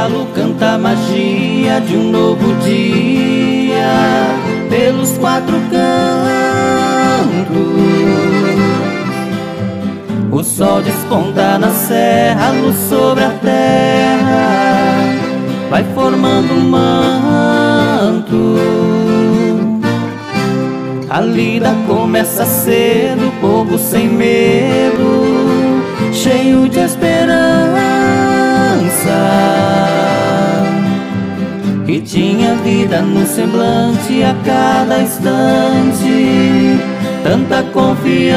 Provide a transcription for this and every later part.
galo canta a magia de um novo dia pelos quatro cantos. O sol desponta na serra, a luz sobre a terra vai formando um manto. A lida começa cedo, o povo sem medo, cheio de esperança, que tinha vida no semblante a cada instante, tanta confiança,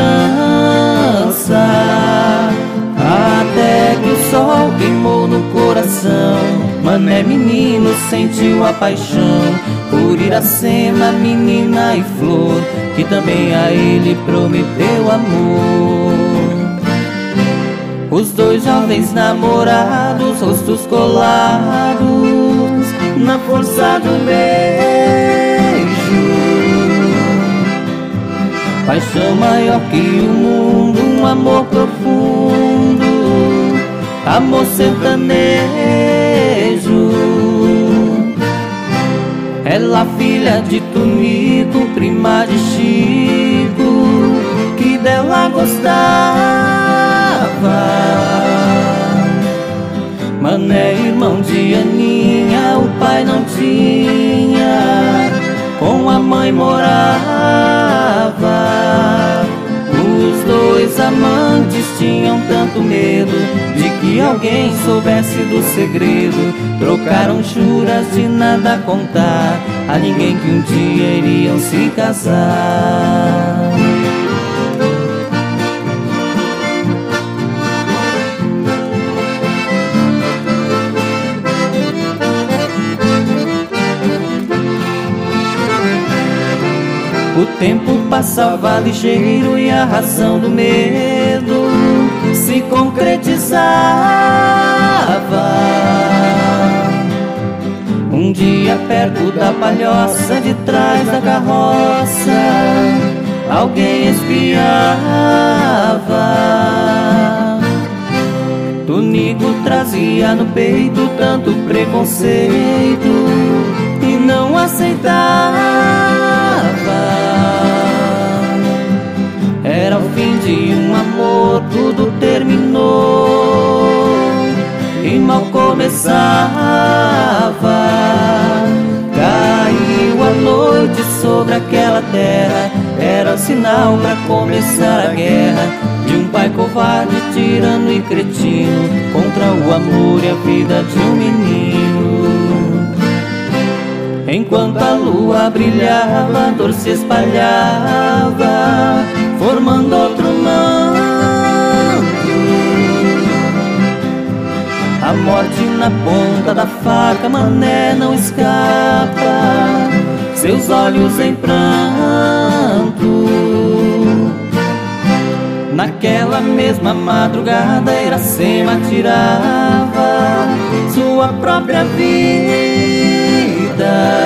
até que o sol queimou no coração. Mané menino sentiu a paixão por Iracema, menina e flor, que também a ele prometeu amor. Os dois jovens namorados, rostos colados na força do beijo, paixão maior que o mundo, um amor profundo, amor sertanejo. Ela filha de Tunico, prima de Chico, que dela gostava. Mané irmão de Aninha, o pai não tinha, com a mãe morava. Os dois amantes tinham tanto medo de que alguém soubesse do segredo. Trocaram juras de nada contar a ninguém que um dia iriam se casar. O tempo passava ligeiro e a razão do medo se concretizava. Um dia perto da palhoça, de trás da carroça, alguém espiava. Tunico trazia no peito tanto preconceito e não aceitava. Era o fim de um amor, tudo terminou e mal começava. Caiu a noite sobre aquela terra, era o sinal pra começar a guerra de um pai covarde, tirano e cretino contra o amor e a vida de um menino. Enquanto a lua brilhava, a dor se espalhava, formando outro manto. A morte na ponta da faca, Mané não escapa, seus olhos em pranto. Naquela mesma madrugada, Iracema tirava sua própria vida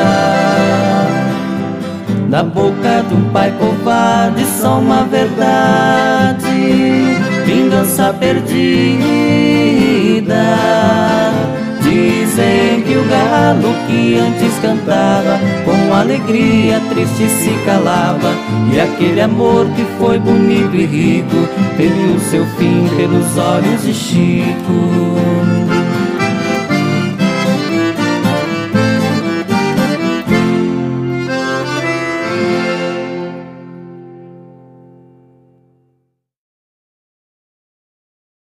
da boca de um pai covarde. Só uma verdade, vingança perdida. Dizem que o galo que antes cantava com alegria triste se calava, e aquele amor que foi bonito e rico teve o seu fim pelos olhos de Chico.